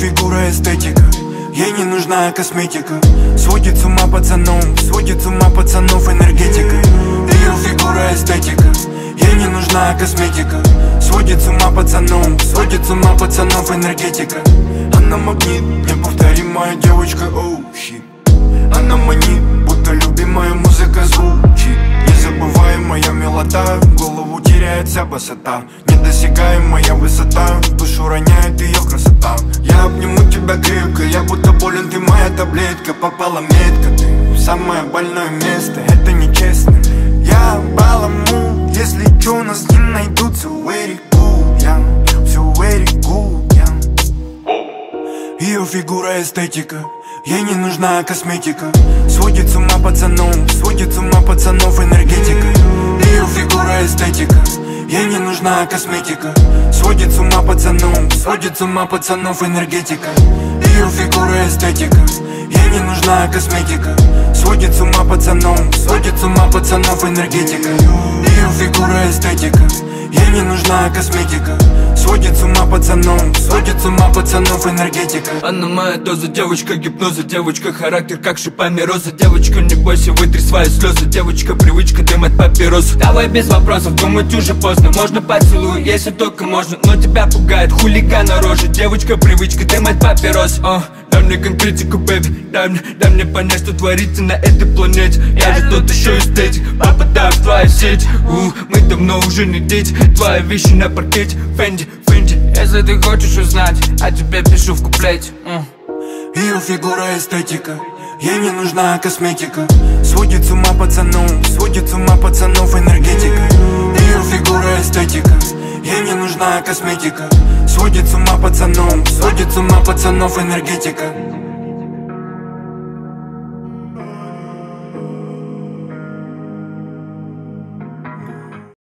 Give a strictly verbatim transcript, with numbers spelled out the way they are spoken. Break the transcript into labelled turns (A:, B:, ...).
A: фигура эстетика, ей не нужна косметика. Сводит с ума пацанов, сводит с ума пацанов энергетика. Ее фигура эстетика, ей не нужна косметика. Сводит с ума пацанов, сводит с ума пацанов энергетика. Она магнит, неповторимая девочка, оу, щит. Она манит, будто любимая музыка звучит. Незабываемая мелода, голову теряет вся босота. Недосягаемая высота, душу роняет ее красота. Я обниму тебя крепко, я будто болен, ты моя таблетка. Попала метка, ты в самое больное место, это нечестно. Я баламу, если чё, у нас не найдут. Все very good, yeah, все very good, yeah. Ее фигура эстетика, ей не нужна косметика. Сводит с ума пацанов, сводит с ума пацанов энергетика. Ее фигура эстетика, ей не нужна косметика. Сводит с ума пацанов, сводит с ума пацанов энергетика. Ее фигура эстетика, ей не нужна косметика. Сводит с ума пацанов, сводит с ума пацанов энергетика. Ее фигура эстетика, ей не нужна косметика. Сводит с ума пацанов, сводит с ума пацанов энергетика.
B: Она моя доза, девочка гипноза, девочка характер как шипами роза. Девочка, не бойся, вытри свои слезы, девочка привычка дымать папиросу. Давай без вопросов, думать уже поздно, можно поцелуй, если только можно. Но тебя пугает хулигана рожа, девочка привычка дымать папирос. О, дай мне конкретику, бэби, дай мне, дай мне понять, что творится на этой планете. Я же тот еще эстетик, попадаю в твои сети. У, мы давно уже не дети, твои вещи на паркете, Фенди, Фенди. Если ты хочешь узнать, а тебе пишу в куплете.
A: Ее фигура эстетика, ей не нужна косметика. Сводит с ума пацанов, сводит с ума пацанов энергетика. Ее фигура эстетика, ей не нужна косметика. Сводит с ума пацанов, сводит с ума пацанов энергетика.